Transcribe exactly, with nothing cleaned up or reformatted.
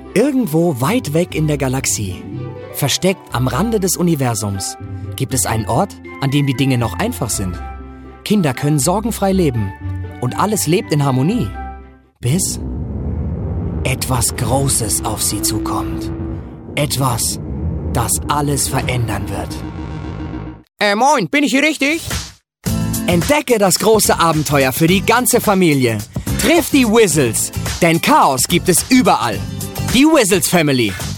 Irgendwo weit weg in der Galaxie, versteckt am Rande des Universums, gibt es einen Ort, an dem die Dinge noch einfach sind. Kinder können sorgenfrei leben und alles lebt in Harmonie, bis etwas Großes auf sie zukommt. Etwas, das alles verändern wird. Äh, moin, bin ich hier richtig? Entdecke das große Abenteuer für die ganze Familie. Triff die Wizzles, denn Chaos gibt es überall. Die Wizzles Family.